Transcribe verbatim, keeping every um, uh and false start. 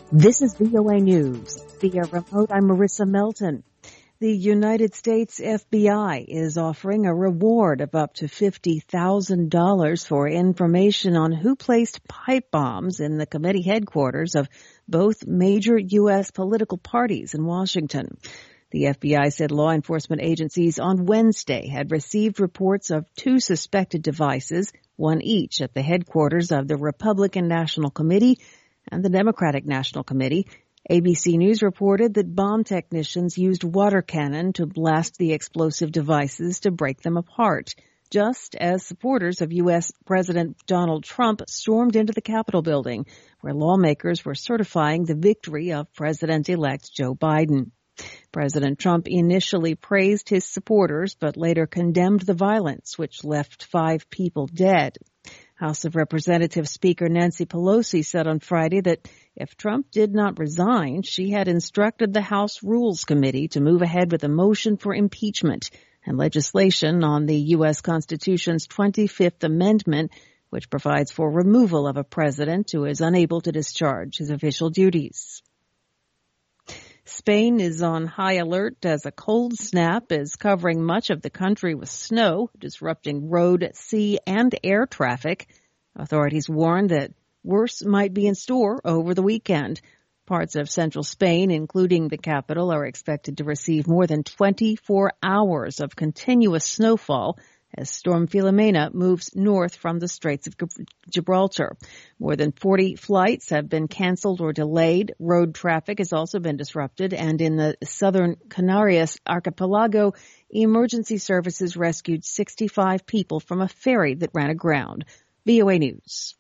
This is V O A News. Via remote, I'm Marissa Melton. The United States F B I is offering a reward of up to fifty thousand dollars for information on who placed pipe bombs in the committee headquarters of both major U S political parties in Washington. The F B I said law enforcement agencies on Wednesday had received reports of two suspected devices, one each at the headquarters of the Republican National Committee and the Democratic National Committee. A B C News reported that bomb technicians used water cannon to blast the explosive devices to break them apart, just as supporters of U S President Donald Trump stormed into the Capitol building, where lawmakers were certifying the victory of President-elect Joe Biden. President Trump initially praised his supporters, but later condemned the violence, which left five people dead. House of Representatives Speaker Nancy Pelosi said on Friday that if Trump did not resign, she had instructed the House Rules Committee to move ahead with a motion for impeachment and legislation on the U S Constitution's twenty-fifth Amendment, which provides for removal of a president who is unable to discharge his official duties. Spain is on high alert as a cold snap is covering much of the country with snow, disrupting road, sea, and air traffic. Authorities warn that worse might be in store over the weekend. Parts of central Spain, including the capital, are expected to receive more than twenty-four hours of continuous snowfall as Storm Filomena moves north from the Straits of Gibraltar. More than forty flights have been canceled or delayed. Road traffic has also been disrupted, and in the southern Canarias archipelago, emergency services rescued sixty-five people from a ferry that ran aground. V O A News.